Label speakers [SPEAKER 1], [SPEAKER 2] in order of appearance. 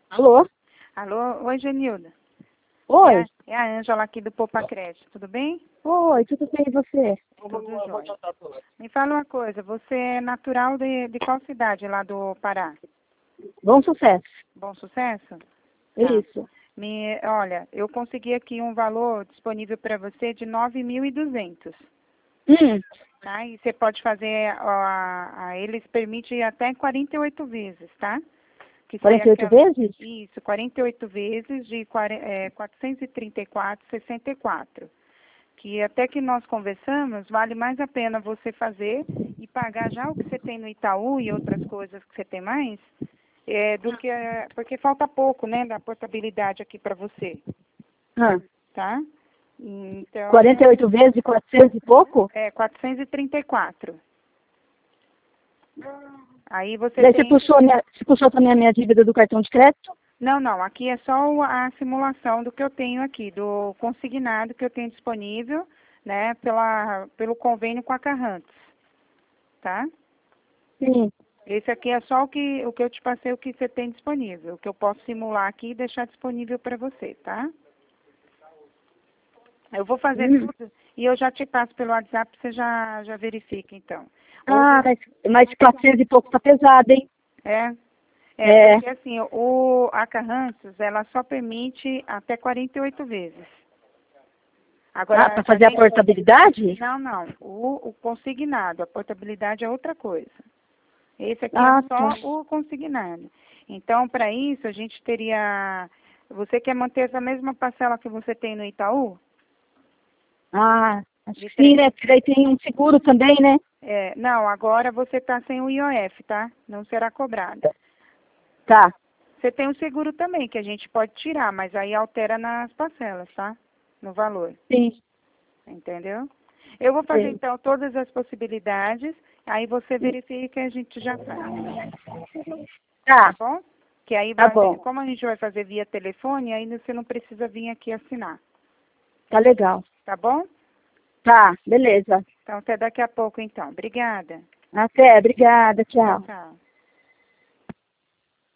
[SPEAKER 1] Alô?
[SPEAKER 2] Alô, oi, Genilda.
[SPEAKER 1] Oi?
[SPEAKER 2] É a Ângela aqui do Poupa Crédito, tudo bem?
[SPEAKER 1] Oi, tudo bem e você?
[SPEAKER 2] Tudo jóia. Me fala uma coisa, você é natural de qual cidade lá do Pará?
[SPEAKER 1] Bom sucesso.
[SPEAKER 2] Bom Sucesso? Tá.
[SPEAKER 1] Isso.
[SPEAKER 2] Olha, eu consegui aqui um valor disponível para você de 9.200,
[SPEAKER 1] Hum,
[SPEAKER 2] tá? E você pode fazer, eles permitem até 48 vezes, tá? Que foi
[SPEAKER 1] 48 vezes?
[SPEAKER 2] Isso, 48 vezes de 434,64. Que até que nós conversamos, vale mais a pena você fazer e pagar já o que você tem no Itaú e outras coisas que você tem mais, porque falta pouco, né, da portabilidade aqui para você,
[SPEAKER 1] Ah,
[SPEAKER 2] tá? Então,
[SPEAKER 1] 48 vezes de 400 e pouco?
[SPEAKER 2] 434. Aí você
[SPEAKER 1] Daí
[SPEAKER 2] tem...
[SPEAKER 1] você puxou também a minha dívida do cartão de crédito?
[SPEAKER 2] Não, aqui é só a simulação do que eu tenho aqui, do consignado que eu tenho disponível, né, pelo convênio com a Carrantes, tá?
[SPEAKER 1] Sim.
[SPEAKER 2] Esse aqui é só o que eu te passei, o que você tem disponível, o que eu posso simular aqui e deixar disponível para você, tá? Eu vou fazer tudo e eu já te passo pelo WhatsApp, você já verifica, então.
[SPEAKER 1] Ah, mas 400 e pouco tá pesado, hein?
[SPEAKER 2] É,
[SPEAKER 1] É.
[SPEAKER 2] porque assim, a Carrantes, ela só permite até 48 vezes.
[SPEAKER 1] Ah,
[SPEAKER 2] Agora,
[SPEAKER 1] para fazer a portabilidade?
[SPEAKER 2] não, o consignado, a portabilidade é outra coisa. Esse aqui é
[SPEAKER 1] Ah,
[SPEAKER 2] só
[SPEAKER 1] tá.
[SPEAKER 2] o consignado. Então, para isso, a gente teria... Você quer manter essa mesma parcela que você tem no Itaú?
[SPEAKER 1] Ah, acho
[SPEAKER 2] De
[SPEAKER 1] que sim,
[SPEAKER 2] três.
[SPEAKER 1] né? Porque daí tem um seguro também, né?
[SPEAKER 2] Não, agora você está sem o IOF, tá? Não será cobrado.
[SPEAKER 1] Tá.
[SPEAKER 2] Você tem o seguro também, que a gente pode tirar, mas aí altera nas parcelas, tá? No valor,
[SPEAKER 1] Sim.
[SPEAKER 2] entendeu? Eu vou fazer,
[SPEAKER 1] Sim.
[SPEAKER 2] então, todas as possibilidades, aí você verifica e a gente já faz. Tá
[SPEAKER 1] Tá,
[SPEAKER 2] bom? Que aí,
[SPEAKER 1] tá bom.
[SPEAKER 2] como a gente vai fazer via telefone, aí você não precisa vir aqui assinar.
[SPEAKER 1] Tá legal.
[SPEAKER 2] Tá bom?
[SPEAKER 1] Tá, beleza.
[SPEAKER 2] Então, até daqui a pouco, então. Obrigada.
[SPEAKER 1] Até, obrigada,
[SPEAKER 2] Tchau,
[SPEAKER 1] tchau.
[SPEAKER 2] tchau.